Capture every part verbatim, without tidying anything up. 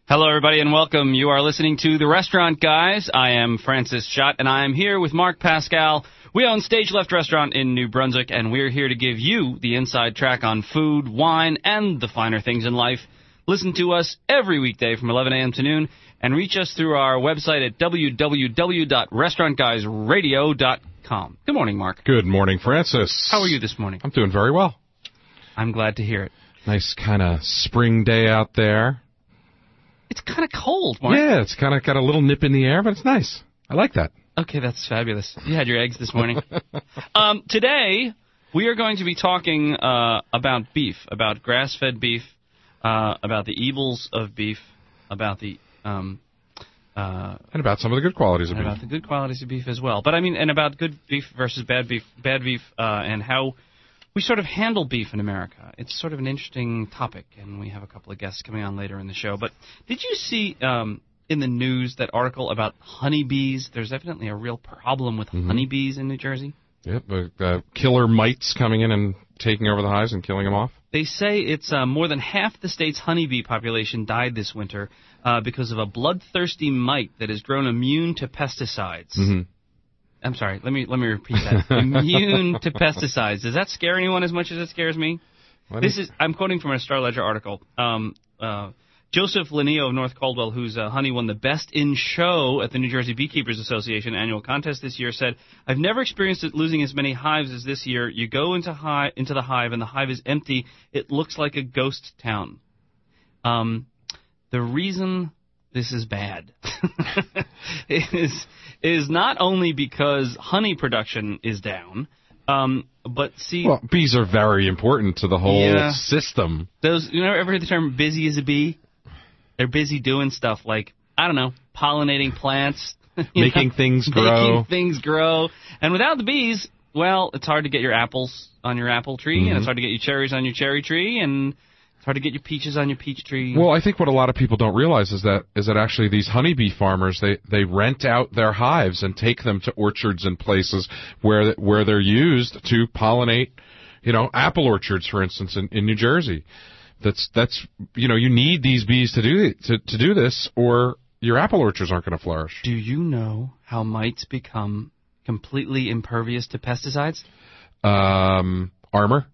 Hello, everybody, and welcome. You are listening to The Restaurant Guys. I am Francis Schott, and I am here with Mark Pascal. We own Stage Left Restaurant in New Brunswick, and we're here to give you the inside track on food, wine, and the finer things in life. Listen to us every weekday from eleven a.m. to noon, and reach us through our website at w w w dot restaurant guys radio dot com. Good morning, Mark. Good morning, Francis. How are you this morning? I'm doing very well. I'm glad to hear it. Nice kind of spring day out there. It's kind of cold, Mark. Yeah, it's kind of got a little nip in the air, but it's nice. I like that. Okay, that's fabulous. You had your eggs this morning. um, today, we are going to be talking uh, about beef, about grass-fed beef, uh, about the evils of beef, about the um, uh, and about some of the good qualities of and beef. about the good qualities of beef as well. But I mean, and about good beef versus bad beef, bad beef, uh, and how we sort of handle beef in America. It's sort of an interesting topic, and we have a couple of guests coming on later in the show. But did you see um, in the news that article about honeybees? There's evidently a real problem with mm-hmm. honeybees in New Jersey. Yep, uh, uh, killer mites coming in and taking over the hives and killing them off. They say it's uh, more than half the state's honeybee population died this winter uh, because of a bloodthirsty mite that has grown immune to pesticides. Mm-hmm. I'm sorry, let me let me repeat that. Immune to pesticides. Does that scare anyone as much as it scares me? What this is... is I'm quoting from a Star Ledger article. Um, uh, Joseph Lanio of North Caldwell, whose uh, honey won the Best in Show at the New Jersey Beekeepers Association annual contest this year, said, "I've never experienced it losing as many hives as this year. You go into hi- into the hive and the hive is empty. It looks like a ghost town." Um, the reason this is bad is is not only because honey production is down, um, but see... Well, bees are very important to the whole yeah, system. Those, you know, ever heard the term busy as a bee? They're busy doing stuff like, I don't know, pollinating plants. Making know, things grow. Making things grow. And without the bees, well, it's hard to get your apples on your apple tree, mm-hmm. and it's hard to get your cherries on your cherry tree, and... hard to get your peaches on your peach tree. Well, I think what a lot of people don't realize is that is that actually these honeybee farmers, they, they rent out their hives and take them to orchards and places where where they're used to pollinate, you know, apple orchards, for instance, in, in New Jersey. That's that's you know, you need these bees to do to to do this, or your apple orchards aren't going to flourish. Do you know how mites become completely impervious to pesticides? Um, armor.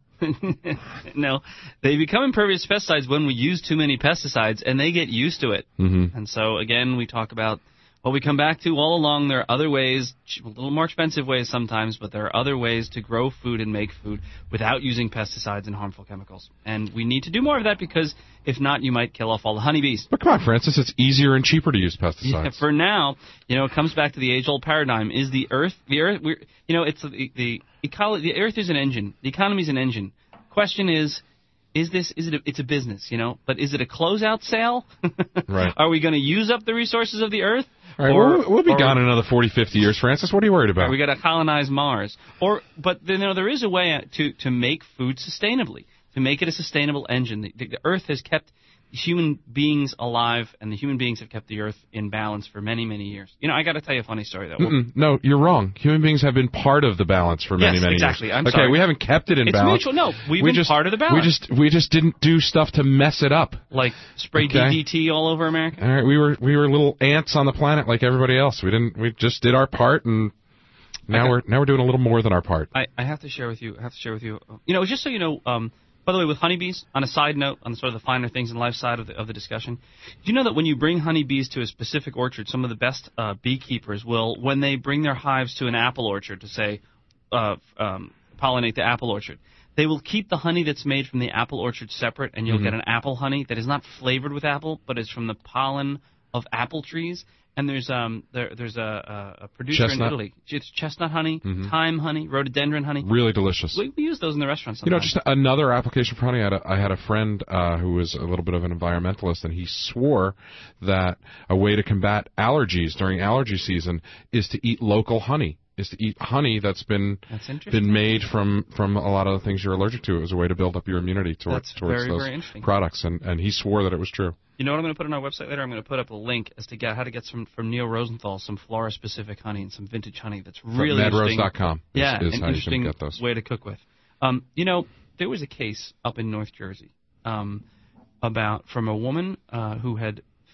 No, they become impervious to pesticides when we use too many pesticides, and they get used to it. Mm-hmm. And so, again, we talk about what we come back to all along. There are other ways, a little more expensive ways sometimes, but there are other ways to grow food and make food without using pesticides and harmful chemicals. And we need to do more of that because, if not, you might kill off all the honeybees. But come on, Francis, it's easier and cheaper to use pesticides. Yeah, for now, you know, it comes back to the age-old paradigm. Is the Earth, the Earth, we're, you know, it's the, the ecology, the Earth is an engine. The economy is an engine. Question is, is this, is it, a, it's a business, you know, but is it a closeout sale? Right. Are we going to use up the resources of the Earth? All right, or, we'll, we'll be gone in another forty, fifty years, Francis. What are you worried about? We got to colonize Mars. Or, but, you know, there is a way to, to make food sustainably, to make it a sustainable engine. The, the Earth has kept human beings alive, and the human beings have kept the Earth in balance for many, many years. You know, I got to tell you a funny story, though. Mm-mm, no, you're wrong. Human beings have been part of the balance for many, yes, many exactly. years. I'm okay, sorry. we haven't kept it in it's balance. It's mutual. No, we've we been just, part of the balance. We just, we just didn't do stuff to mess it up. Like spray okay. D D T all over America? All right, we were we were little ants on the planet like everybody else. We didn't. We just did our part, and now we're now we're doing a little more than our part. I, I have to share with you. I have to share with you. You know, just so you know. Um, By the way, with honeybees, on a side note, on sort of the finer things in life side of the, of the discussion, do you know that when you bring honeybees to a specific orchard, some of the best uh, beekeepers will, when they bring their hives to an apple orchard to, say, uh, um, pollinate the apple orchard, they will keep the honey that's made from the apple orchard separate, and you'll mm-hmm. get an apple honey that is not flavored with apple, but is from the pollen of apple trees. And there's um there there's a, a producer chestnut. in Italy. It's chestnut honey, mm-hmm. thyme honey, rhododendron honey. Really delicious. We, we use those in the restaurant sometimes. You know, just another application for honey. I had a, I had a friend uh, who was a little bit of an environmentalist, and he swore that a way to combat allergies during allergy season is to eat local honey. Is to eat honey that's been that's been made from, from a lot of the things you're allergic to. It was a way to build up your immunity towards, that's towards very, those very interesting. products, and, and he swore that it was true. You know what I'm going to put on our website later? I'm going to put up a link as to get how to get some from Neil Rosenthal, some flora-specific honey and some vintage honey that's really From interesting. Medrose dot com is, yeah, is an how interesting you can get those. way to cook with. Um, you know, there was a case up in North Jersey um, about from a woman uh, who had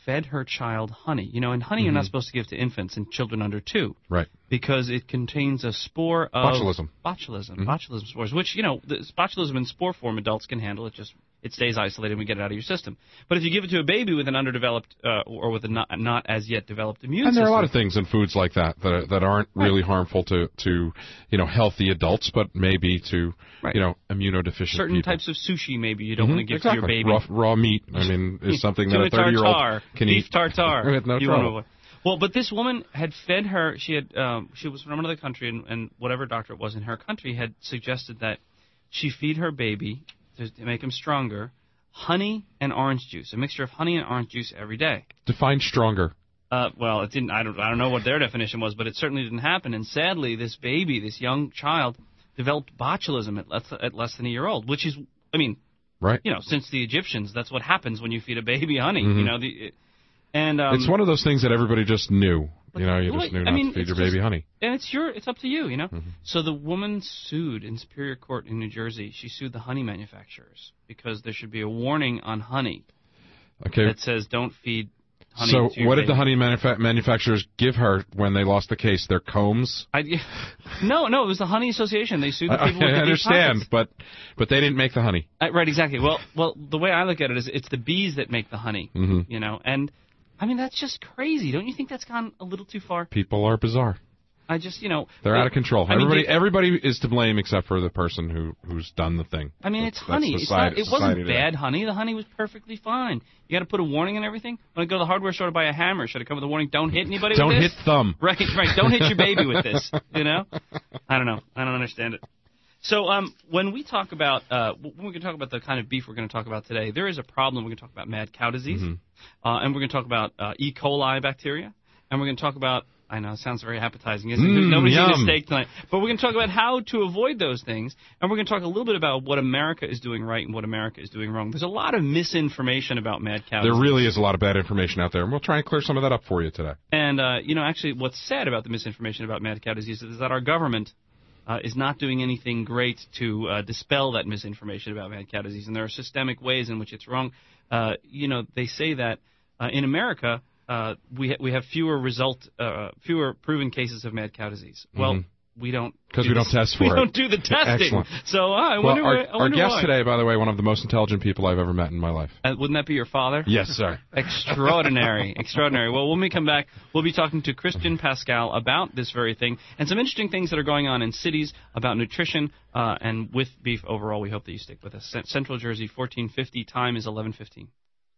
fed her child honey. You know, and honey mm-hmm. you're not supposed to give to infants and children under two. Right. Because it contains a spore of... Botulism. Botulism. Mm-hmm. Botulism spores, which, you know, the botulism in spore form, adults can handle. It just... It stays isolated and we get it out of your system. But if you give it to a baby with an underdeveloped uh, or with a not, not as yet developed immune system... And there system, are a lot of things in foods like that that, are, that aren't right. really harmful to, to, you know, healthy adults, but maybe to, right. you know, immunodeficient Certain people. types of sushi maybe you don't mm-hmm. want to give exactly. to your baby. Raw, raw meat, I mean, is something that a thirty-year-old can beef eat. Beef tartare. With no you trouble. Want to, well, but this woman had fed her, she had, um, she was from another country, and, and whatever doctor it was in her country had suggested that she feed her baby to, to make him stronger honey and orange juice, a mixture of honey and orange juice every day. Define stronger. Uh, well, it didn't. I don't. I don't know what their definition was, but it certainly didn't happen. And sadly, this baby, this young child, developed botulism at less, at less than a year old, which is, I mean, right. You know, since the Egyptians, that's what happens when you feed a baby honey. Mm-hmm. You know, the, it, and um, it's one of those things that everybody just knew. You know, you well, just knew I not mean, to feed your just, baby honey. And it's your, it's up to you, you know. Mm-hmm. So the woman sued in Superior Court in New Jersey. She sued the honey manufacturers because there should be a warning on honey okay. that says don't feed honey. So to your what baby. did the honey manufa- manufacturers give her when they lost the case? Their combs? I, no, no, it was the Honey Association. They sued the people. I, with I the understand, deep but but they didn't make the honey. Uh, right, exactly. Well, well, the way I look at it is it's the bees that make the honey. Mm-hmm. You know, and I mean that's just crazy. Don't you think that's gone a little too far? People are bizarre. I just, you know, they're it, out of control. I everybody, mean, they, everybody is to blame except for the person who who's done the thing. I mean, that's, it's honey. That's It's society, not, it wasn't today. bad honey. The honey was perfectly fine. You got to put a warning and everything. When I go to the hardware store to buy a hammer, should it come with a warning? Don't hit anybody. Don't with this? hit thumb. Right, right. Don't hit your baby with this. You know, I don't know. I don't understand it. So, um, when we talk about uh, when we can talk about the kind of beef we're going to talk about today, there is a problem. We're going to talk about mad cow disease, mm-hmm. uh, and we're going to talk about uh, E. coli bacteria, and we're going to talk about. I know, it sounds very appetizing, isn't it? Mm, Nobody's yum. eating a steak tonight. But we're going to talk about how to avoid those things, and we're going to talk a little bit about what America is doing right and what America is doing wrong. There's a lot of misinformation about mad cow There disease. really is a lot of bad information out there, and we'll try and clear some of that up for you today. And, uh, you know, actually what's sad about the misinformation about mad cow disease is that our government uh, is not doing anything great to uh, dispel that misinformation about mad cow disease, and there are systemic ways in which it's wrong. Uh, you know, they say that uh, in America... Uh, we ha- we have fewer result uh, fewer proven cases of mad cow disease. Well, mm-hmm. we don't because do we don't this. test for we it. We don't do the testing. Excellent. So uh, I well, wonder. Our, why, I wonder our guest why. today, by the way, one of the most intelligent people I've ever met in my life. Uh, wouldn't that be your father? Yes, sir. Extraordinary, extraordinary. Well, when we come back, we'll be talking to Christian Pascal about this very thing and some interesting things that are going on in cities about nutrition uh, and with beef overall. We hope that you stick with us. Central Jersey, fourteen fifty. Time is eleven fifteen.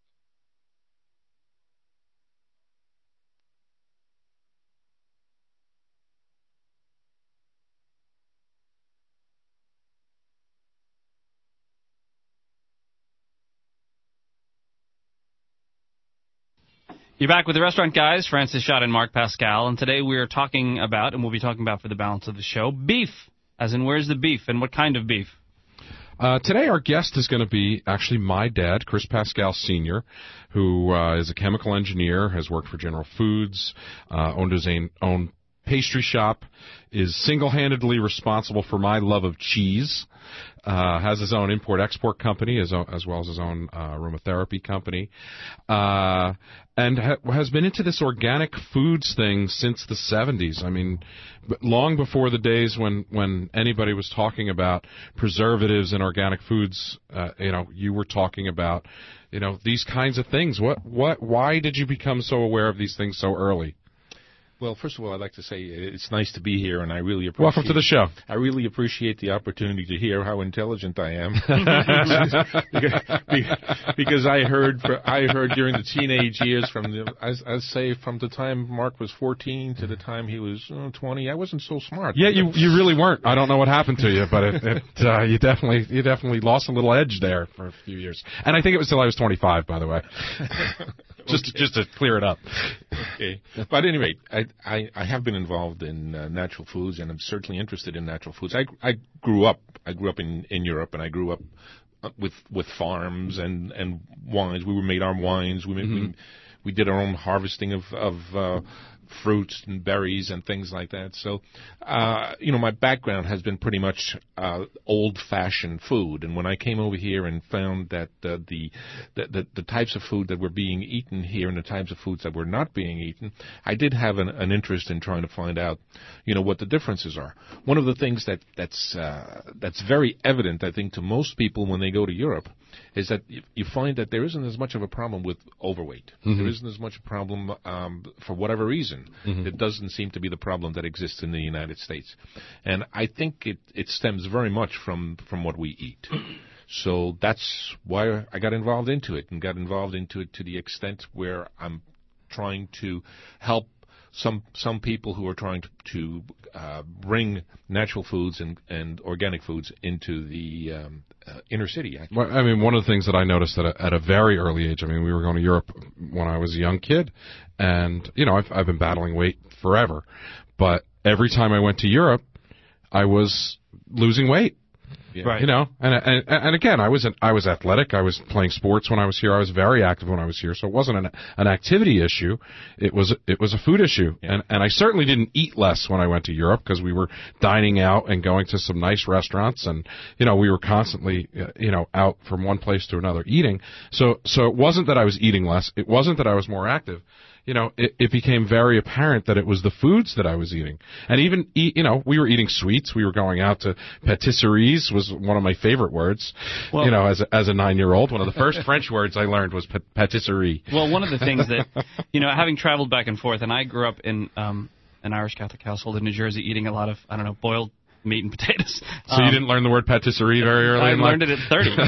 You're back with the Restaurant Guys, Francis Schott and Mark Pascal, and today we're talking about, and we'll be talking about for the balance of the show, beef, as in where's the beef and what kind of beef? Uh, today our guest is going to be actually my dad, Chris Pascal Senior, who uh, is a chemical engineer, has worked for General Foods, uh, owned his own pastry shop, is single-handedly responsible for my love of cheese, uh, has his own import-export company as, as well as his own uh, aromatherapy company, uh, and ha- has been into this organic foods thing since the seventies. I mean, long before the days when, when anybody was talking about preservatives in organic foods, uh, you know, you were talking about, you know, these kinds of things. What, what, why did you become so aware of these things so early? Well, first of all, I'd like to say it's nice to be here, and I really appreciate. Welcome to the show. I really appreciate the opportunity to hear how intelligent I am, because I heard for, I heard during the teenage years, from the I, I say from the time Mark was fourteen to the time he was uh, twenty, I wasn't so smart. Yeah, you you really weren't. I don't know what happened to you, but it, it, uh, you definitely you definitely lost a little edge there for a few years. And I think it was till I was twenty-five, by the way. just okay. just to clear it up. Okay, but at any rate, I. I, I have been involved in uh, natural foods, and I'm certainly interested in natural foods. I, I grew up I grew up in, in Europe, and I grew up with with farms and, and wines. We made our wines. We, made, mm-hmm. we we did our own harvesting of of uh, fruits and berries and things like that. So, uh, you know, my background has been pretty much uh, old-fashioned food. And when I came over here and found that uh, the, the, the the types of food that were being eaten here and the types of foods that were not being eaten, I did have an, an interest in trying to find out, you know, what the differences are. One of the things that that's uh, that's very evident, I think, to most people when they go to Europe is that you, you find that there isn't as much of a problem with overweight. Mm-hmm. There isn't as much a problem um, for whatever reason. Mm-hmm. It doesn't seem to be the problem that exists in the United States. And I think it, it stems very much from, from what we eat. So that's why I got involved into it, and got involved into it to the extent where I'm trying to help some some people who are trying to, to uh, bring natural foods and, and organic foods into the um, uh, inner city. Actually. Well, I mean, one of the things that I noticed at a, at a very early age, I mean, we were going to Europe when I was a young kid, and, you know, I've, I've been battling weight forever, but every time I went to Europe, I was losing weight. Yeah. Right. You know, and, and and again, I was an, I was athletic. I was playing sports when I was here. I was very active when I was here. So it wasn't an an activity issue. It was it was a food issue. Yeah. And and I certainly didn't eat less when I went to Europe, because we were dining out and going to some nice restaurants, and you know we were constantly you know out from one place to another eating. So so it wasn't that I was eating less. It wasn't that I was more active. You know, it, it became very apparent that it was the foods that I was eating. And even, eat, you know, we were eating sweets. We were going out to patisseries, was one of my favorite words, well, you know, as a, as a nine-year-old. One of the first French words I learned was patisserie. Well, one of the things that, you know, having traveled back and forth, and I grew up in um, an Irish Catholic household in New Jersey eating a lot of, I don't know, boiled meat and potatoes. So um, you didn't learn the word patisserie very early I in life? I learned it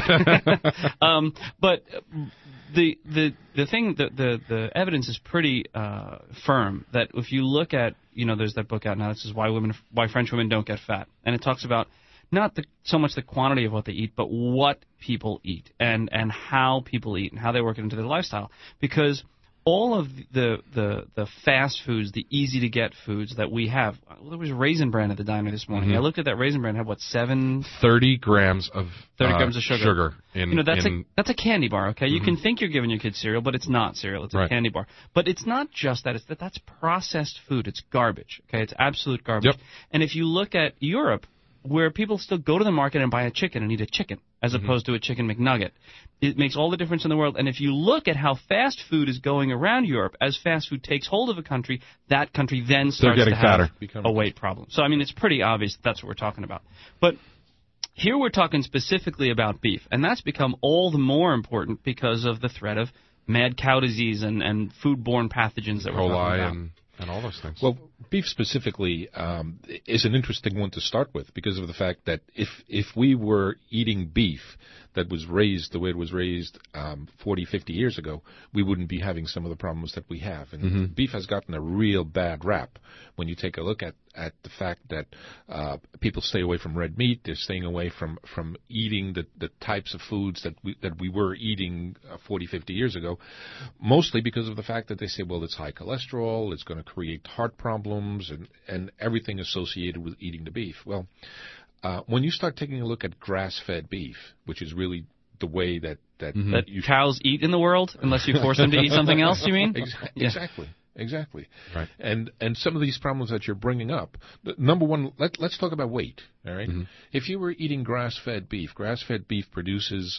at thirty. um, but... The, the the thing the, the the evidence is pretty uh, firm that if you look at, you know, there's that book out now. This is why women why French women don't get fat, and it talks about not the, so much the quantity of what they eat, but what people eat and and how people eat and how they work it into their lifestyle. Because all of the the the fast foods, the easy to get foods that we have. Well, there was Raisin Bran at the diner this morning. Mm-hmm. I looked at that Raisin Bran. Had what seven? Thirty grams of thirty uh, grams of sugar. Sugar. In, you know that's in, a that's a candy bar. Okay, mm-hmm. you can think you're giving your kids cereal, but it's not cereal. It's a right. candy bar. But it's not just that. It's that that's processed food. It's garbage. Okay, it's absolute garbage. Yep. And if you look at Europe, where people still go to the market and buy a chicken and eat a chicken as mm-hmm. opposed to a chicken McNugget. It makes all the difference in the world. And if you look at how fast food is going around Europe, as fast food takes hold of a country, that country then starts to have fatter. a weight problem. So, I mean, it's pretty obvious that's what we're talking about. But here we're talking specifically about beef, and that's become all the more important because of the threat of mad cow disease and, and foodborne pathogens that we're talking about. And- And all those things. Well, beef specifically um, is an interesting one to start with because of the fact that if if we were eating beef that was raised the way it was raised um, forty, fifty years ago, we wouldn't be having some of the problems that we have. And mm-hmm. beef has gotten a real bad rap when you take a look at, at the fact that uh, people stay away from red meat. They're staying away from, from eating the, the types of foods that we, that we were eating uh, forty, fifty years ago, mostly because of the fact that they say, well, it's high cholesterol, it's going to create heart problems, and, and everything associated with eating the beef. Well, uh, when you start taking a look at grass-fed beef, which is really the way that that, mm-hmm. that you cows eat in the world, unless you force them to eat something else, you mean? Exactly. Yeah. Exactly. Exactly. Right. And and some of these problems that you're bringing up, the, number one, let, let's talk about weight. All right. Mm-hmm. If you were eating grass-fed beef, grass-fed beef produces,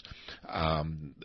um,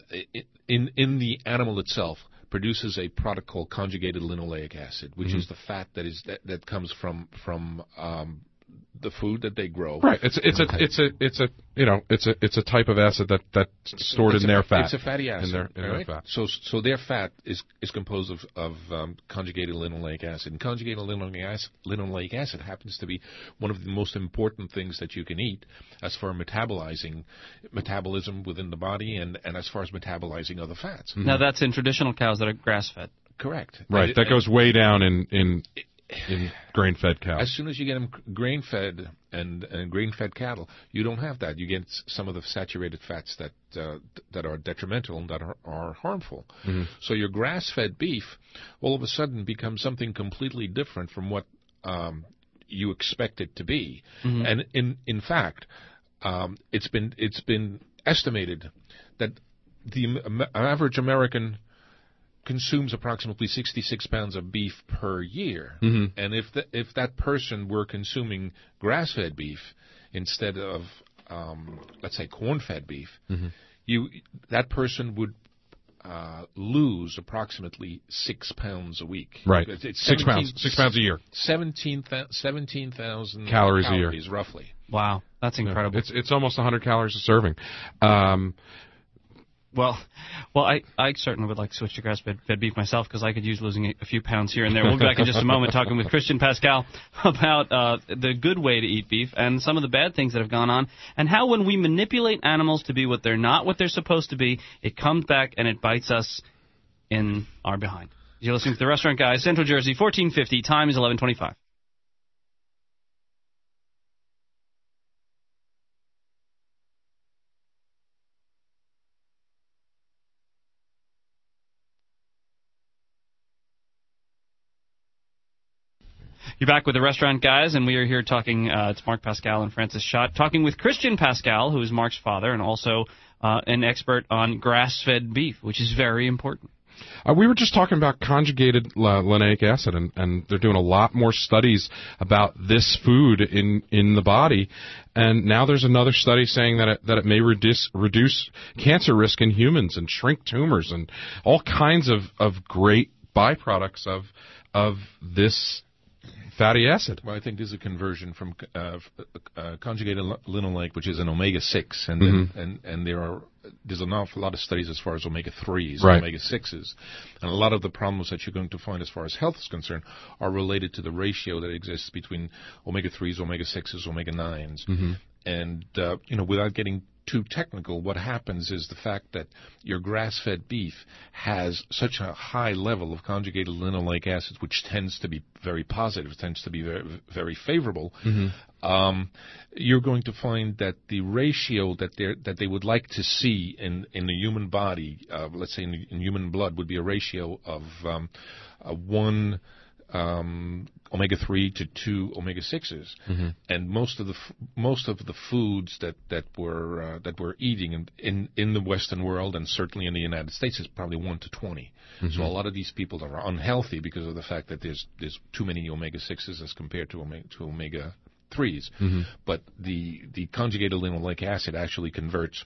in in the animal itself, produces a product called conjugated linoleic acid, which mm-hmm. is the fat that is that, that comes from from um, the food that they grow. Right. It's it's a it's a it's a you know it's a it's a type of acid that that's stored it's in a, their fat. It's a fatty acid. In their, in right? their fat. So so their fat is is composed of of um, conjugated linoleic acid. And conjugated linoleic acid, linoleic acid happens to be one of the most important things that you can eat as far as metabolizing metabolism within the body and and as far as metabolizing other fats. Mm-hmm. Now that's in traditional cows that are grass-fed. Correct. Right. And, that and, goes way down in in. in grain-fed cows. As soon as you get them grain-fed and, and grain-fed cattle, you don't have that. You get some of the saturated fats that uh, that are detrimental and that are, are harmful. Mm-hmm. So your grass-fed beef all of a sudden becomes something completely different from what um, you expect it to be. Mm-hmm. And in in fact, um, it's been it's been estimated that the average American consumes approximately sixty-six pounds of beef per year. Mhm. And if the, if that person were consuming grass-fed beef instead of, um, let's say, corn-fed beef, Mhm. you that person would uh, lose approximately six pounds a week. Right. It's, it's Six pounds. Six pounds a year. seventeen thousand Calories a year. calories, roughly. Wow, that's incredible. It's it's almost one hundred calories a serving. Um, Well, well, I, I certainly would like to switch to grass-fed fed beef myself because I could use losing a, a few pounds here and there. We'll be back in just a moment talking with Christian Pascal about uh, the good way to eat beef and some of the bad things that have gone on and how when we manipulate animals to be what they're not, what they're supposed to be, it comes back and it bites us in our behind. You're listening to The Restaurant Guys, Central Jersey, fourteen fifty. Time is eleven twenty-five. You're back with The Restaurant Guys, and we are here talking, uh, it's Mark Pascal and Francis Schott, talking with Christian Pascal, who is Mark's father, and also uh, an expert on grass-fed beef, which is very important. Uh, we were just talking about conjugated uh, linoleic acid, and, and they're doing a lot more studies about this food in, in the body. And now there's another study saying that it, that it may reduce reduce cancer risk in humans and shrink tumors and all kinds of, of great byproducts of of this fatty acid. Well, I think this is a conversion from uh, uh, conjugated linoleic, which is an omega six, and Mm-hmm. then, and and there are there's an awful lot of studies as far as omega threes, Right. and omega sixes, and a lot of the problems that you're going to find as far as health is concerned are related to the ratio that exists between omega threes, omega sixes, omega nines, Mm-hmm. and uh, you know, without getting too technical, what happens is the fact that your grass-fed beef has such a high level of conjugated linoleic acids, which tends to be very positive, tends to be very, very favorable. Mm-hmm. Um, you're going to find that the ratio that they that they would like to see in in the human body, uh, let's say in, in human blood, would be a ratio of um, uh, one. Um, omega three to two omega sixes, Mm-hmm. and most of the f- most of the foods that that we're uh, that we're eating in, in in the Western world and certainly in the United States is probably one to twenty. Mm-hmm. So a lot of these people are unhealthy because of the fact that there's there's too many omega sixes as compared to omega to omega threes. Mm-hmm. But the the conjugated linoleic acid actually converts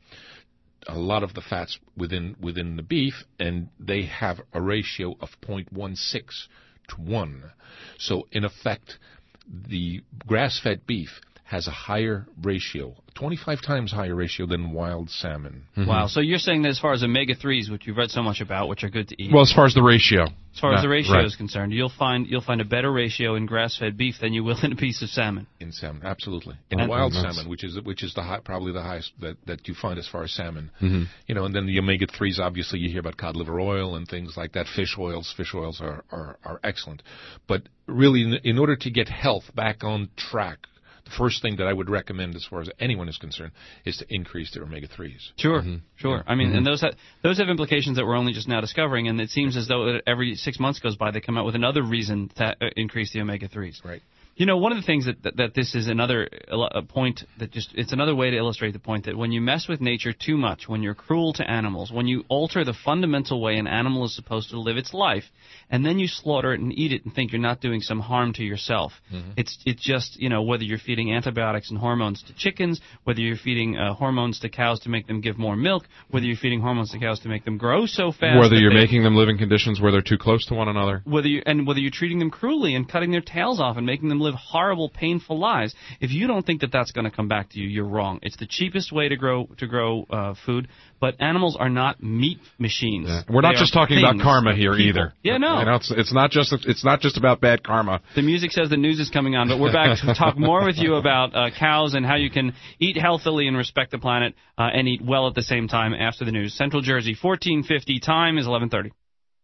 a lot of the fats within within the beef, and they have a ratio of zero point one six to one. So in effect, the grass-fed beef has a higher ratio, twenty-five times higher ratio than wild salmon. Mm-hmm. Wow. So you're saying that as far as omega threes, which you've read so much about, which are good to eat, Well, as far as the ratio. as far as the Yeah, ratio right. is concerned, you'll find you'll find a better ratio in grass-fed beef than you will in a piece of salmon. In salmon, absolutely. In And- wild That's- salmon, which is which is the high, probably the highest that, that you find as far as salmon. Mm-hmm. You know, and then the omega threes. Obviously, you hear about cod liver oil and things like that. Fish oils, fish oils are are, are excellent. But really, in, in order to get health back on track, the first thing that I would recommend, as far as anyone is concerned, is to increase their omega threes. Sure, Mm-hmm. sure. I mean, and those ha- those have implications that we're only just now discovering, and it seems as though every six months goes by, they come out with another reason to uh, increase the omega threes. Right. You know, one of the things that, that that this is another a point that just it's another way to illustrate the point that when you mess with nature too much, when you're cruel to animals, when you alter the fundamental way an animal is supposed to live its life, and then you slaughter it and eat it and think you're not doing some harm to yourself. Mm-hmm. It's it's just, you know, whether you're feeding antibiotics and hormones to chickens, whether you're feeding uh, hormones to cows to make them give more milk, whether you're feeding hormones to cows to make them grow so fast, Whether that you're they- making them live in conditions where they're too close to one another. whether you and whether you're treating them cruelly and cutting their tails off and making them live horrible, painful lives. If you don't think that that's going to come back to you, you're wrong. It's the cheapest way to grow to grow uh, food, but animals are not meat machines. Yeah. We're not They just are talking about things, karma here people. either. Yeah, no. You know, it's, it's not just it's not just about bad karma. The music says the news is coming on, but we're back to talk more with you about uh, cows and how you can eat healthily and respect the planet uh, and eat well at the same time after the news. Central Jersey, fourteen fifty. Time is eleven thirty.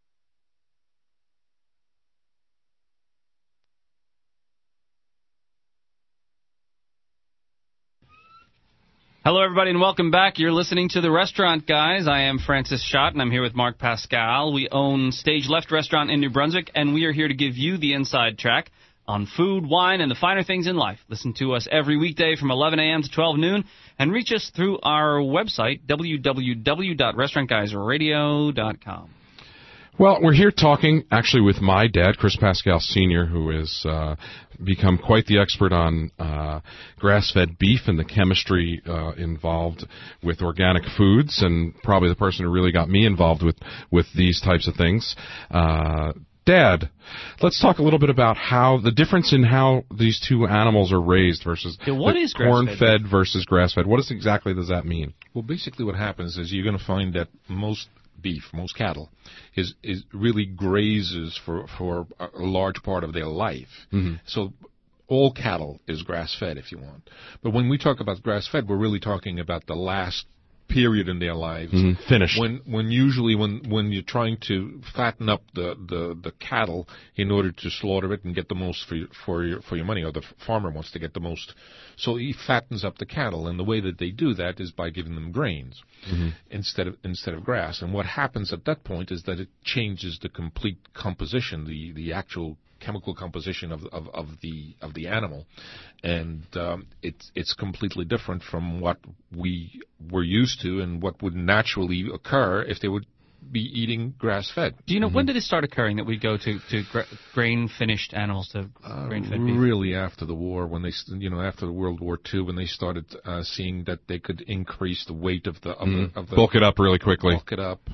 Hello, everybody, and welcome back. You're listening to The Restaurant Guys. I am Francis Schott, and I'm here with Mark Pascal. We own Stage Left Restaurant in New Brunswick, and we are here to give you the inside track on food, wine, and the finer things in life. Listen to us every weekday from eleven a.m. to twelve noon, and reach us through our website, w w w dot restaurant guys radio dot com. Well, we're here talking actually with my dad, Chris Pascal Senior, who has uh, become quite the expert on uh, grass-fed beef and the chemistry uh, involved with organic foods, and probably the person who really got me involved with, with these types of things. Uh, Dad, let's talk a little bit about how the difference in how these two animals are raised versus yeah, what the is grass-fed corn-fed versus grass-fed. What is exactly does that mean? Well, basically what happens is you're going to find that most beef, most cattle, is is really grazes for for a large part of their life. Mm-hmm. So all cattle is grass-fed, if you want. But when we talk about grass-fed, we're really talking about the last period in their lives. Mm-hmm. Finished. When when usually when when you're trying to fatten up the, the, the cattle in order to slaughter it and get the most for your, for your for your money, or the farmer wants to get the most, so he fattens up the cattle, and the way that they do that is by giving them grains mm-hmm. instead of instead of grass. And what happens at that point is that it changes the complete composition, the the actual chemical composition of of, of the of the animal, and um, it's it's completely different from what we were used to and what would naturally occur if they would be eating grass-fed. Do you know, Mm-hmm. when did it start occurring that we go to, to gra- grain-finished animals to Uh, grain-fed beef? really after the war, when they, st- you know, after the World War Two, when they started uh, seeing that they could increase the weight of the of, Mm-hmm. the, of the Bulk it up really quickly. bulk it up,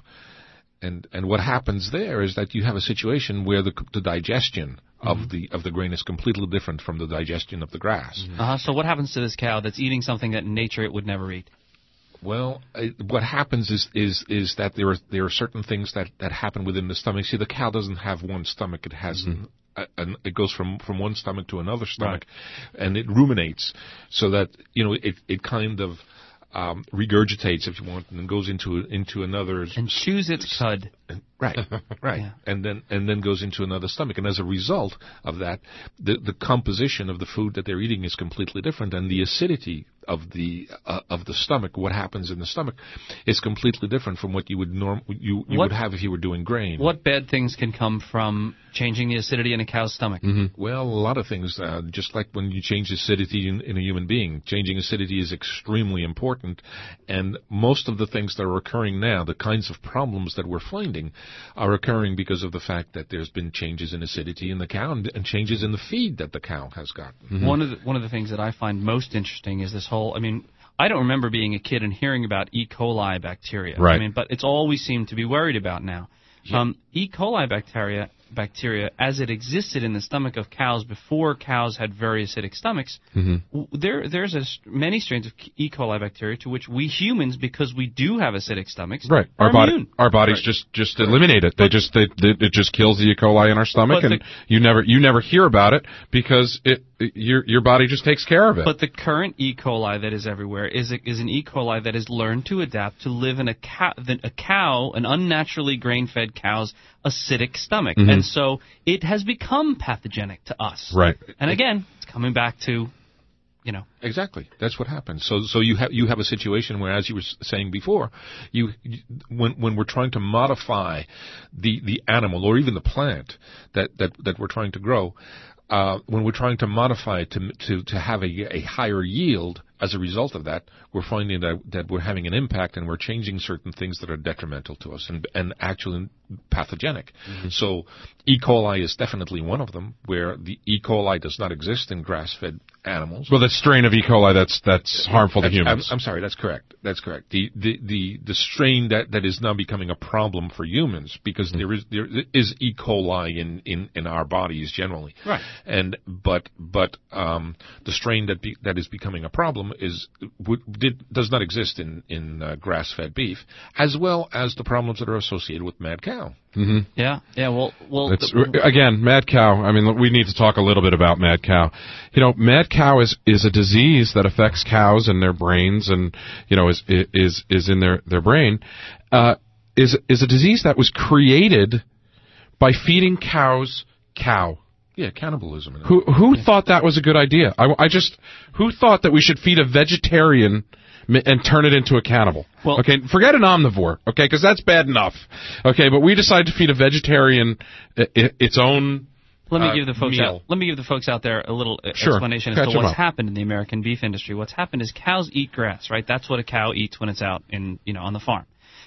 and and what happens there is that you have a situation where the the digestion Mm-hmm. of the of the grain is completely different from the digestion of the grass. Mm-hmm. Uh-huh. So what happens to this cow that's eating something that in nature it would never eat? Well, uh, what happens is is is that there are there are certain things that, that happen within the stomach. See, the cow doesn't have one stomach; it has Mm-hmm. a, an, it goes from, from one stomach to another stomach, and it ruminates, so that you know it it kind of um, regurgitates, if you want, and then goes into into another And chews its cud. right, right, Yeah. and then and then goes into another stomach, and as a result of that, the the composition of the food that they're eating is completely different, and the acidity of the uh, of the stomach, what happens in the stomach, is completely different from what you would norm you, you What- would have if you were doing grain. What bad things can come from changing the acidity in a cow's stomach? Mm-hmm. Well, a lot of things, uh, just like when you change acidity in, in a human being, changing acidity is extremely important, and most of the things that are occurring now, the kinds of problems that we're finding, are occurring because of the fact that there's been changes in acidity in the cow and, and changes in the feed that the cow has gotten. Mm-hmm. One of the, one of the things that I find most interesting is this whole. I mean, I don't remember being a kid and hearing about E. coli bacteria. Right. I mean, but it's all we seem to be worried about now. Yeah. Um, E. coli bacteria, bacteria, as it existed in the stomach of cows before cows had very acidic stomachs, Mm-hmm. w- there there's a, s- many strains of E. coli bacteria to which we humans, because we do have acidic stomachs, Right. are Our body, immune. our bodies Right. just just eliminate it. They just they, they it just kills the E. coli in our stomach, But and the- you never you never hear about it because it, it your your body just takes care of it. But the current E. coli that is everywhere is a, is an E. coli that has learned to adapt to live in a cow, a cow, an unnaturally grain-fed cow's acidic stomach, Mhm. and so it has become pathogenic to us. Right. And again, it's coming back to, you know, Exactly. That's what happens. So, so you have you have a situation where, as you were s- saying before, you, you when when we're trying to modify the the animal or even the plant that that that we're trying to grow, uh, when we're trying to modify it to to to have a, a higher yield. As a result of that, we're finding that, that we're having an impact and we're changing certain things that are detrimental to us and, and actually pathogenic. Mm-hmm. So E. coli is definitely one of them, where the E. coli does not exist in grass-fed animals. Well, the strain of E. coli that's that's harmful to That's- humans. I'm, I'm sorry, that's correct. That's correct. The the the, the strain that, that is now becoming a problem for humans because Mm-hmm. there is there is E. coli in, in, in our bodies generally. Right. And but but um, the strain that be, that is becoming a problem is would, did, does not exist in in uh, grass-fed beef, as well as the problems that are associated with mad cow. Mm-hmm. yeah, yeah. Well, well, It's, the- again, mad cow. I mean, we need to talk a little bit about mad cow. You know, mad cow is, is a disease that affects cows and their brains, and you know, is is is in their their brain. Uh, is is a disease that was created by feeding cows cow. Yeah, cannibalism. Who who thought that was a good idea? I, I just who thought that we should feed a vegetarian m- and turn it into a cannibal? Well- okay, forget an omnivore, okay, because that's bad enough. Okay, but we decided to feed a vegetarian I- I- its own. Let me uh, give the folks meal. out. Let me give the folks out there a little uh, Sure. explanation as Catch to 'em what's up. happened in the American beef industry. What's happened is cows eat grass, right? That's what a cow eats when it's out in, you know, on the farm.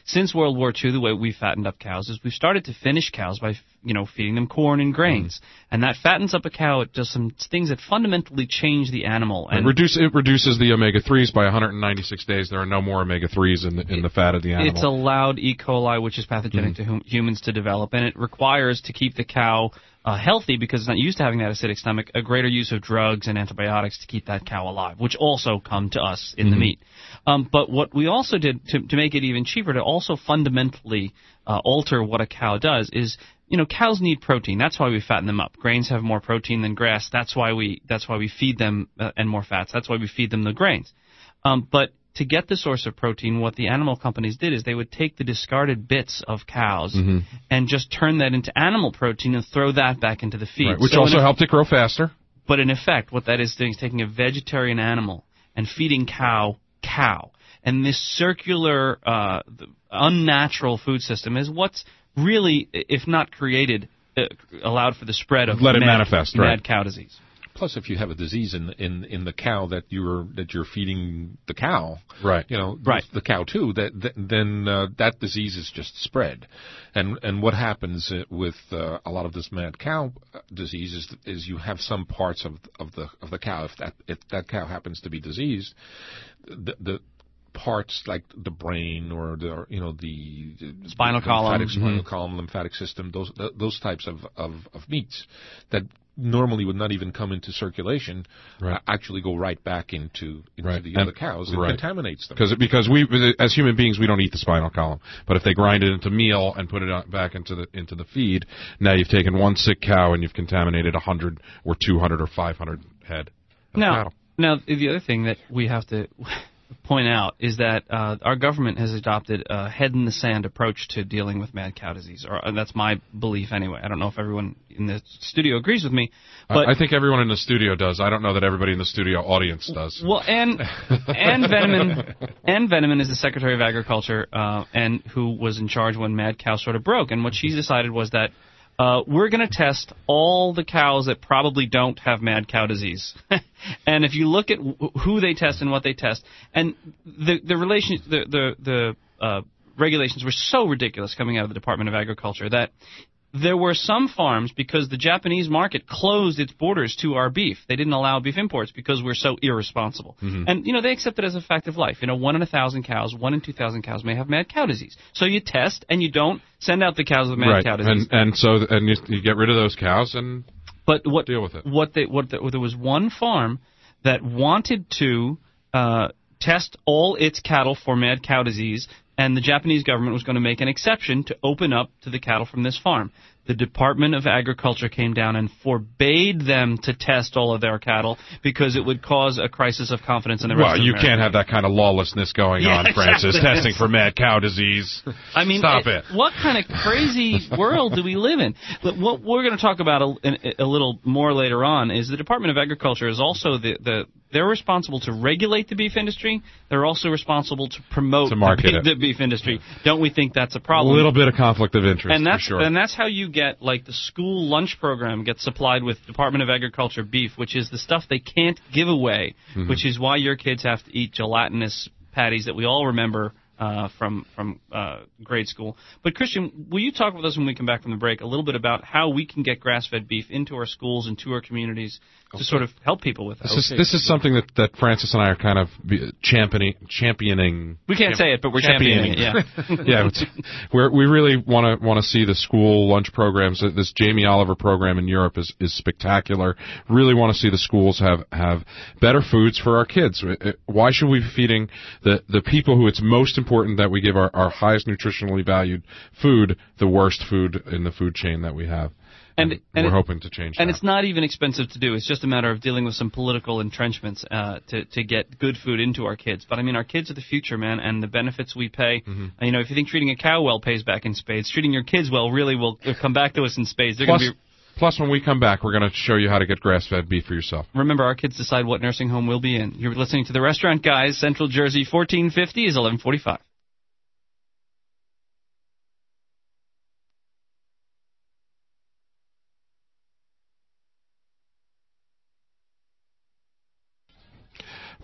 since World War Two, the way we fattened up cows is we've started to finish cows by, you know, feeding them corn and grains. Mm. And that fattens up a cow. It does some things that fundamentally change the animal. And it, reduce, it reduces the omega threes by one hundred ninety-six days. There are no more omega threes in the, in the fat of the animal. It's allowed E. coli, which is pathogenic mm. to hum, humans, to develop, and it requires, to keep the cow Uh, healthy, because it's not used to having that acidic stomach, a greater use of drugs and antibiotics to keep that cow alive, which also come to us in mm-hmm. the meat. Um, but what we also did to, to make it even cheaper, to also fundamentally uh, alter what a cow does, is, you know, cows need protein. That's why we fatten them up. Grains have more protein than grass. That's why we that's why we feed them uh, and more fats. That's why we feed them the grains. Um, but to get the source of protein, what the animal companies did is they would take the discarded bits of cows mm-hmm. and just turn that into animal protein and throw that back into the feed. Right, which so also helped it grow faster. But in effect, what that is doing is taking a vegetarian animal and feeding cow cow. And this circular, uh, unnatural food system is what's really, if not created, uh, allowed for the spread of Let it mad, manifest, mad right. cow disease. Plus, if you have a disease in in in the cow that you're that you're feeding the cow, right? You know, right. the cow too. That, that then uh, that disease is just spread, and and what happens with uh, a lot of this mad cow disease is is you have some parts of of the of the cow, if that if that cow happens to be diseased, the, the parts like the brain or the you know the spinal the column, lymphatic spinal mm-hmm. column, lymphatic system, those those types of of, of meats that normally would not even come into circulation, right. uh, actually go right back into, into right. the and, other cows and right. contaminates them. Because because we as human beings we don't eat the spinal column, but if they grind it into meal and put it back into the into the feed, now you've taken one sick cow and you've contaminated a hundred or two hundred or five hundred head of now, cattle. Now the other thing that we have to point out is that uh, our government has adopted a head-in-the-sand approach to dealing with mad cow disease, or uh, that's my belief anyway. I don't know if everyone in the studio agrees with me, but I, I think everyone in the studio does. I don't know that everybody in the studio audience does. Well, and Ann Veneman, Ann Veneman is the Secretary of Agriculture, uh, and who was in charge when mad cow sort of broke. And what she decided was that Uh, we're going to test all the cows that probably don't have mad cow disease. And if you look at w- who they test and what they test, and the the relation, the the, the uh, regulations were so ridiculous coming out of the Department of Agriculture that there were some farms, because the Japanese market closed its borders to our beef. They didn't allow beef imports because we're so irresponsible. Mm-hmm. And, you know, they accept it as a fact of life. You know, one in a thousand cows, one in two thousand cows may have mad cow disease. So you test, and you don't send out the cows with mad right. cow disease. And, and so and you, you get rid of those cows and but what, deal with it. What they, what the, there was one farm that wanted to uh, test all its cattle for mad cow disease, and the Japanese government was going to make an exception to open up to the cattle from this farm. The Department of Agriculture came down and forbade them to test all of their cattle because it would cause a crisis of confidence in the rest well, of you America. can't have that kind of lawlessness going yeah, on, Francis, exactly. testing for mad cow disease. I mean, Stop it, it. What kind of crazy world do we live in? But what we're going to talk about a, a little more later on is the Department of Agriculture is also the, the they're responsible to regulate the beef industry. They're also responsible to promote to market the, it. the beef industry. Don't we think that's a problem? A little bit of conflict of interest, and that's, for sure. And that's how you get, like, the school lunch program gets supplied with Department of Agriculture beef, which is the stuff they can't give away, mm-hmm. which is why your kids have to eat gelatinous patties that we all remember uh, from from uh, grade school. But, Christian, will you talk with us when we come back from the break a little bit about how we can get grass-fed beef into our schools and to our communities okay. to sort of help people with that? This is, this is something that, that Francis and I are kind of championing. championing we can't champ- say it, but we're championing, championing it, yeah. yeah, we're, we really want to want to see the school lunch programs. This Jamie Oliver program in Europe is, is spectacular. Really want to see the schools have, have better foods for our kids. Why should we be feeding the, the people who it's most important important that we give our, our highest nutritionally valued food the worst food in the food chain that we have. And, and, and we're it, hoping to change and that. And it's not even expensive to do. It's just a matter of dealing with some political entrenchments uh, to, to get good food into our kids. But, I mean, our kids are the future, man, and the benefits we pay. Mm-hmm. Uh, you know, if you think treating a cow well pays back in spades, treating your kids well really will come back to us in spades. They're going to be... Plus, when we come back, we're going to show you how to get grass-fed beef for yourself. Remember, our kids decide what nursing home we'll be in. You're listening to The Restaurant Guys, Central Jersey, fourteen fifty is eleven forty-five.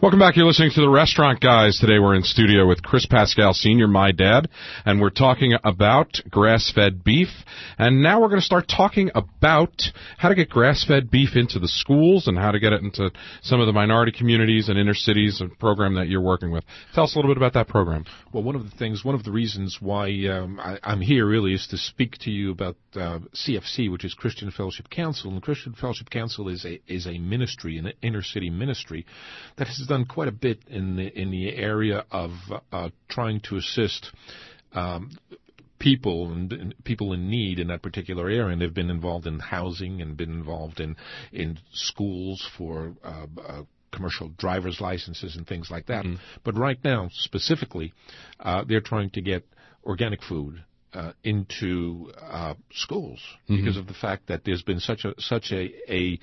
Welcome back. You're listening to The Restaurant Guys. Today we're in studio with Chris Pascal, Senior, my dad, and we're talking about grass-fed beef. And now we're going to start talking about how to get grass-fed beef into the schools and how to get it into some of the minority communities and inner cities, a program that you're working with. Tell us a little bit about that program. Well, one of the things, one of the reasons why um, I, I'm here really is to speak to you about uh, C F C, which is Christian Fellowship Council. And Christian Fellowship Council is a is a ministry, an inner city ministry that has done quite a bit in the in the area of uh, trying to assist um, people and, and people in need in that particular area. And they've been involved in housing and been involved in in schools for uh, uh, commercial driver's licenses and things like that. Mm-hmm. But right now, specifically, uh, they're trying to get organic food Uh, into uh, schools mm-hmm. because of the fact that there's been such a such a, a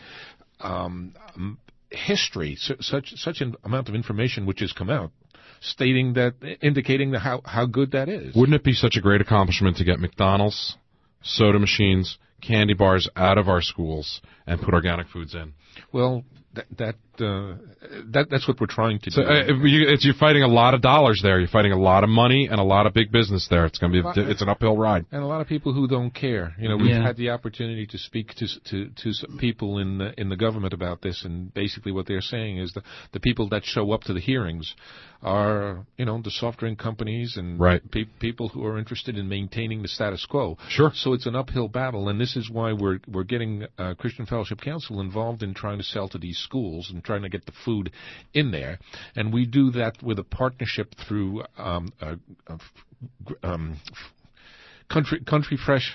um, history, su- such such an amount of information which has come out, stating that, indicating the how how good that is. Wouldn't it be such a great accomplishment to get McDonald's, soda machines, candy bars out of our schools and put organic foods in? Well, that that uh, that that's what we're trying to so, do. Uh, you, it's, you're fighting a lot of dollars there. You're fighting a lot of money and a lot of big business there. It's going to be a, it's an uphill ride. And a lot of people who don't care. You know, we've yeah. had the opportunity to speak to to to some people in the, in the government about this, and basically what they're saying is that the people that show up to the hearings are, you know, the soft drink companies and right. pe- people who are interested in maintaining the status quo. Sure. So it's an uphill battle, and this is why we're we're getting uh, Christian Fellowship Council involved in trying to sell to these schools and trying to get the food in there. And we do that with a partnership through um, uh, uh, um, country country fresh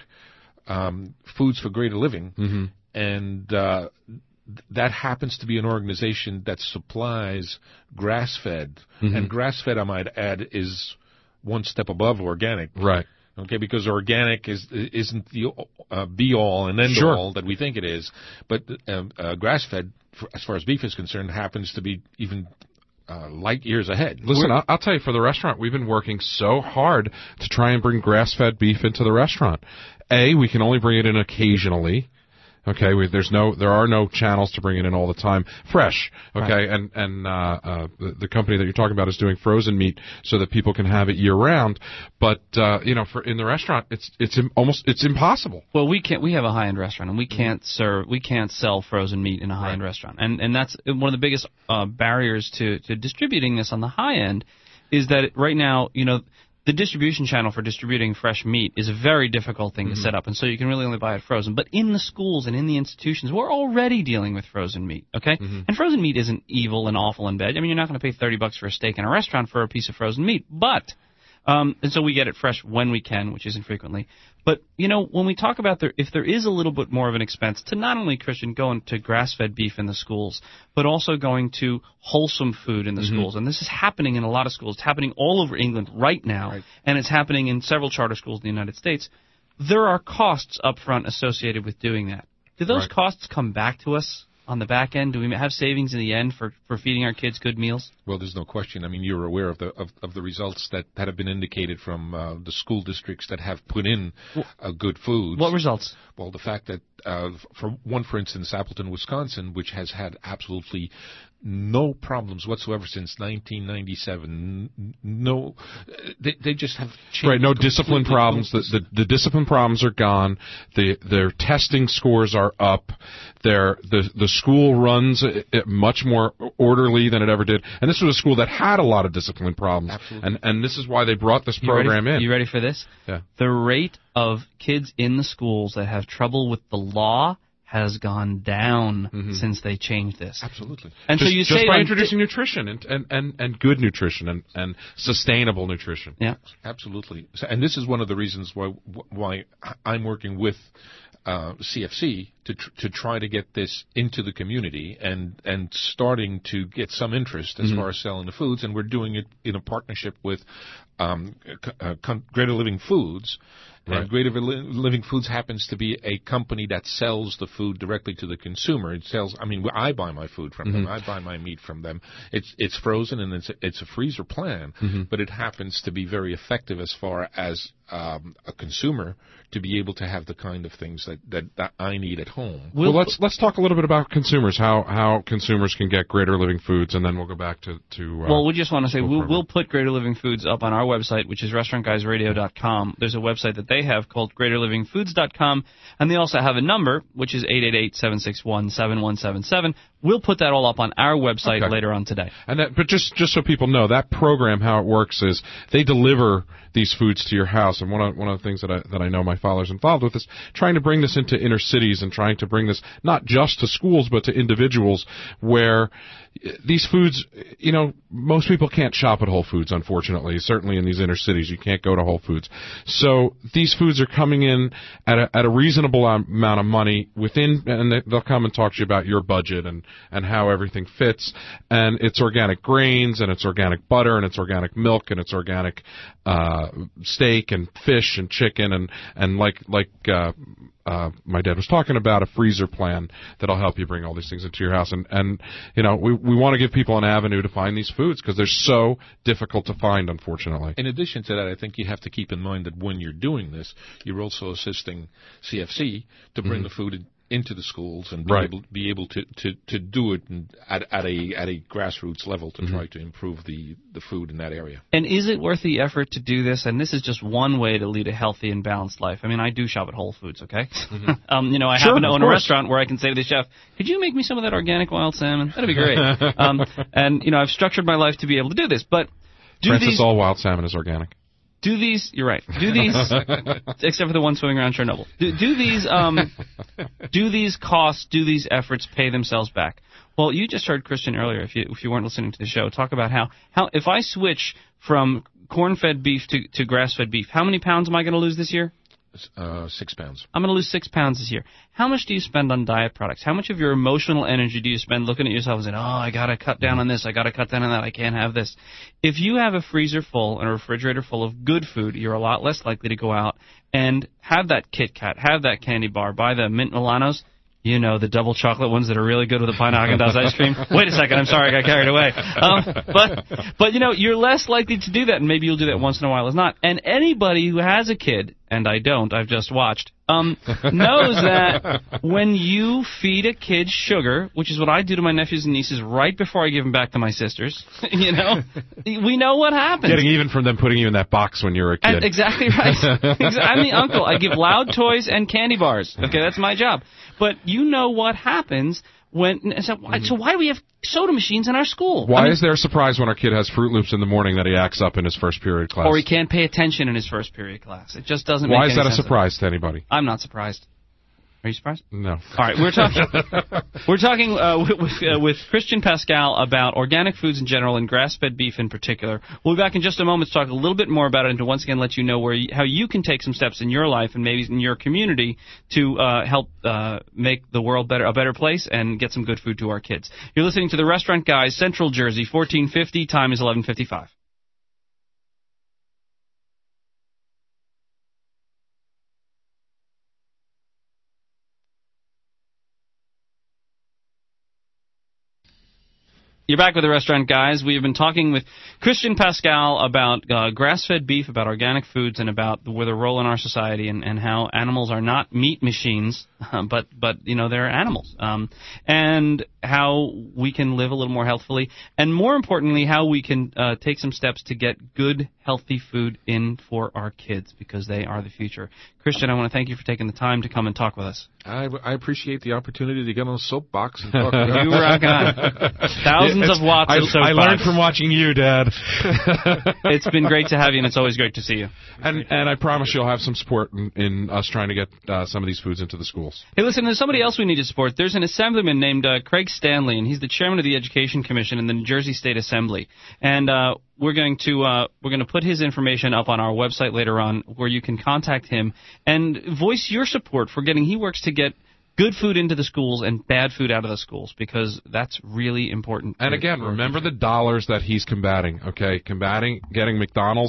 um, foods for greater living, mm-hmm. and uh, that happens to be an organization that supplies grass-fed, mm-hmm. and grass-fed, I might add, is one step above organic. Right. Okay, because organic is isn't the uh, be-all and end-all sure. that we think it is, but um, uh, grass-fed, for, as far as beef is concerned, happens to be even uh, light years ahead. Listen, I'll, I'll tell you, for the restaurant, we've been working so hard to try and bring grass-fed beef into the restaurant. A, we can only bring it in occasionally. Okay, we, there's no, there are no channels to bring it in all the time. Fresh, okay, right. and and uh, uh, the, the company that you're talking about is doing frozen meat so that people can have it year round. But uh, you know, for in the restaurant, it's it's im- almost it's impossible. Well, we can't. We have a high-end restaurant, and we can't serve. We can't sell frozen meat in a high-end right. restaurant, and and that's one of the biggest uh, barriers to to distributing this on the high end, is that right now, you know, the distribution channel for distributing fresh meat is a very difficult thing mm-hmm. to set up, and so you can really only buy it frozen. But in the schools and in the institutions, we're already dealing with frozen meat, okay? Mm-hmm. And frozen meat isn't evil and awful and bad. I mean, you're not going to pay thirty bucks for a steak in a restaurant for a piece of frozen meat, but um, and so we get it fresh when we can, which isn't frequently. But, you know, when we talk about there, if there is a little bit more of an expense to not only, Christian, going to grass-fed beef in the schools, but also going to wholesome food in the mm-hmm. schools. And this is happening in a lot of schools. It's happening all over England right now, right. and it's happening in several charter schools in the United States. There are costs up front associated with doing that. Do those right. costs come back to us on the back end? Do we have savings in the end for, for feeding our kids good meals? Well, there's no question. I mean, you're aware of the of, of the results that, that have been indicated from uh, the school districts that have put in uh, good foods. What results? Well, the fact that, uh, for one, for instance, Appleton, Wisconsin, which has had absolutely no problems whatsoever since nineteen ninety-seven. No, they, they just have changed. Right, no discipline problems. The, the the discipline problems are gone. The their testing scores are up. Their the the school runs it, it much more orderly than it ever did. And this was a school that had a lot of discipline problems. Absolutely. And and this is why they brought this You program ready? in. You ready for this? Yeah. The rate of kids in the schools that have trouble with the law has gone down mm-hmm. since they changed this. Absolutely. And just, so you just say by like, introducing nutrition and, and, and, and good nutrition and, and sustainable nutrition. Yeah. Absolutely. So, and this is one of the reasons why why I'm working with uh, C F C to tr- to try to get this into the community and and starting to get some interest as mm-hmm. far as selling the foods, and we're doing it in a partnership with um, uh, Greater Living Foods. Right. And Greater Living Foods happens to be a company that sells the food directly to the consumer. It sells. I mean, I buy my food from mm-hmm. them. I buy my meat from them. It's it's frozen and it's a, it's a freezer plan, mm-hmm. but it happens to be very effective as far as um, a consumer to be able to have the kind of things that, that, that I need at home. Well, let's let's talk a little bit about consumers, how how consumers can get Greater Living Foods, and then we'll go back to to. Uh, well, we just want to say we'll, we'll put Greater Living Foods up on our website, which is restaurant guys radio dot com. There's a website that they have called greater living foods dot com, and they also have a number, which is eight eight eight, seven six one, seven one seven seven. We'll put that all up on our website okay. later on today. And that, but just just so people know, that program, how it works is they deliver these foods to your house. And one of one of the things that I that I know my father's involved with is trying to bring this into inner cities and trying to bring this not just to schools but to individuals where these foods, you know, most people can't shop at Whole Foods, unfortunately. Certainly in these inner cities, you can't go to Whole Foods. So these foods are coming in at a, at a reasonable amount of money within, and they'll come and talk to you about your budget and, and how everything fits. And it's organic grains, and it's organic butter, and it's organic milk, and it's organic uh, steak and fish and chicken, and and like like. Uh, Uh, my dad was talking about a freezer plan that'll help you bring all these things into your house. And, and you know, we, we want to give people an avenue to find these foods because they're so difficult to find, unfortunately. In addition to that, I think you have to keep in mind that when you're doing this, you're also assisting C F C to bring mm-hmm. the food in, into the schools and be right. able be able to, to, to do it at, at a at a grassroots level to mm-hmm. try to improve the, the food in that area. And is it worth the effort to do this? And this is just one way to lead a healthy and balanced life. I mean, I do shop at Whole Foods, okay? Mm-hmm. um, you know, I sure, happen to own course. a restaurant where I can say to the chef, could you make me some of that organic wild salmon? That'd be great. um, and, you know, I've structured my life to be able to do this. But do Francis, these... all wild salmon is organic. Do these, you're right, do these, except for the one swimming around Chernobyl, do, do these, um, do these costs, do these efforts pay themselves back? Well, you just heard Christian earlier, if you, if you weren't listening to the show, talk about how, how if I switch from corn-fed beef to, to grass-fed beef, how many pounds am I going to lose this year? Uh, six pounds. I'm going to lose six pounds this year. How much do you spend on diet products? How much of your emotional energy do you spend looking at yourself and saying, oh, I got to cut down on this, I got to cut down on that, I can't have this? If you have a freezer full and a refrigerator full of good food, you're a lot less likely to go out and have that Kit Kat, have that candy bar, buy the Mint Milanos. You know, the double chocolate ones that are really good with the pine Haagen-Dazs ice cream. Wait a second, I'm sorry, I got carried away. Um, but, but, you know, you're less likely to do that, and maybe you'll do that once in a while as not. And anybody who has a kid, and I don't, I've just watched, um, knows that when you feed a kid sugar, which is what I do to my nephews and nieces right before I give them back to my sisters, you know, we know what happens. Getting even from them putting you in that box when you were a kid. And exactly right. I'm the uncle. I give loud toys and candy bars. Okay, that's my job. But you know what happens when... So, so why do we have soda machines in our school? Why I mean, is there a surprise when our kid has Fruit Loops in the morning that he acts up in his first period class? Or he can't pay attention in his first period class. It just doesn't Why make any sense. Why is that a surprise to anybody? I'm not surprised. Are you surprised? No. All right, we're talking we're talking uh, with with, uh, with Christian Pascal about organic foods in general and grass-fed beef in particular. We'll be back in just a moment to talk a little bit more about it and to once again let you know where you, how you can take some steps in your life and maybe in your community to uh, help uh, make the world better a better place and get some good food to our kids. You're listening to the Restaurant Guys, Central Jersey, fourteen fifty. Time is eleven fifty-five. You're back with the Restaurant Guys. We have been talking with Christian Pascal about uh, grass-fed beef, about organic foods, and about the, their role in our society, and, and how animals are not meat machines, but but you know they're animals, um, and how we can live a little more healthfully, and more importantly, how we can uh, take some steps to get good, healthy food in for our kids because they are the future. Christian, I want to thank you for taking the time to come and talk with us. I, I appreciate the opportunity to get on a soapbox and talk about you rock on. Thousands it's, of watts I, of soapbox. I learned from watching you, Dad. It's been great to have you, and it's always great to see you. And and I promise you'll have some support in, in us trying to get uh, some of these foods into the schools. Hey, listen, there's somebody else we need to support. There's an assemblyman named uh, Craig Stanley, and he's the chairman of the Education Commission in the New Jersey State Assembly. And uh, we're going to uh, we're going to put his information up on our website later on, where you can contact him and voice your support for getting. He works to get good food into the schools and bad food out of the schools because that's really important. And again, remember the dollars that he's combating, okay? Combating getting McDonald's to,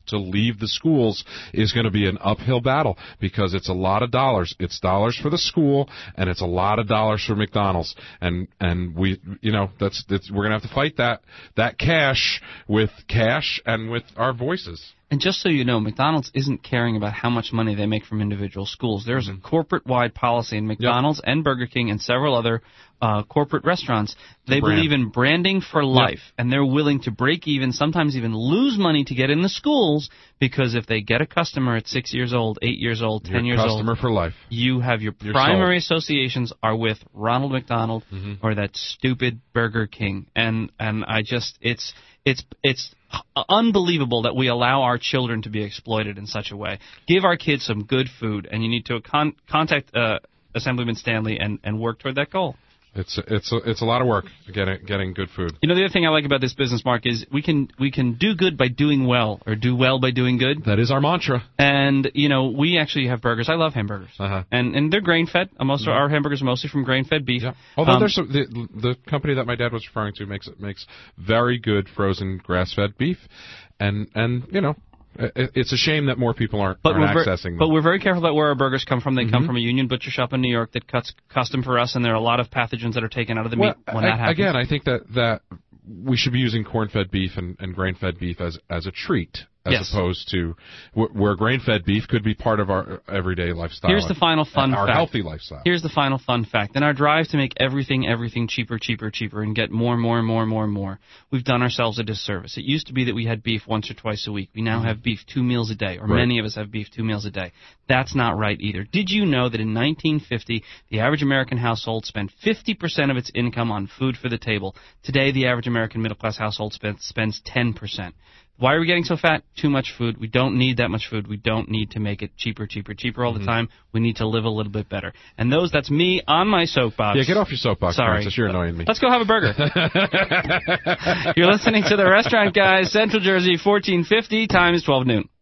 to leave the schools is going to be an uphill battle because it's a lot of dollars. It's dollars for the school, and it's a lot of dollars for McDonald's. And and we, you know, that's, that's we're going to have to fight that that cash with cash and with our voices. And just so you know, McDonald's isn't caring about how much money they make from individual schools. There's a corporate-wide policy in McDonald's yep. and Burger King and several other uh, corporate restaurants. They Brand. believe in branding for life, yep. and they're willing to break even, sometimes even lose money to get in the schools, because if they get a customer at six years old, eight years old, ten Your years customer old, for life. You have your You're primary sold. associations are with Ronald McDonald mm-hmm. or that stupid Burger King, and and I just it's it's it's. unbelievable that we allow our children to be exploited in such a way. Give our kids some good food, and you need to con- contact uh, Assemblyman Stanley and, and work toward that goal. It's it's a, it's a lot of work getting getting good food. You know, the other thing I like about this business, Mark, is we can we can do good by doing well, or do well by doing good. That is our mantra. And you know, we actually have burgers. I love hamburgers, uh-huh. and and they're grain fed. Most of our hamburgers are mostly from grain fed beef. Yeah. Although um, there's some, the the company that my dad was referring to makes makes very good frozen grass fed beef, and and you know. It's a shame that more people aren't, but aren't we're accessing ver- them. But we're very careful about where our burgers come from. They mm-hmm. come from a union butcher shop in New York that cuts custom for us, and there are a lot of pathogens that are taken out of the well, meat when I, that happens. Again, I think that, that we should be using corn-fed beef and, and grain-fed beef as as a treat, as yes. opposed to where grain-fed beef could be part of our everyday lifestyle. Here's the final fun our fact. healthy lifestyle. Here's the final fun fact. In our drive to make everything, everything cheaper, cheaper, cheaper, and get more, more, more, more, more, we've done ourselves a disservice. It used to be that we had beef once or twice a week. We now have beef two meals a day, or right. many of us have beef two meals a day. That's not right either. Did you know that in nineteen fifty, the average American household spent fifty percent of its income on food for the table? Today, the average American middle-class household spends, spends ten percent. Why are we getting so fat? Too much food. We don't need that much food. We don't need to make it cheaper, cheaper, cheaper all the mm-hmm. time. We need to live a little bit better. And those, that's me on my soapbox. Yeah, get off your soapbox, Sorry. Francis. You're annoying me. Let's go have a burger. You're listening to The Restaurant Guys, Central Jersey, fourteen fifty times twelve noon.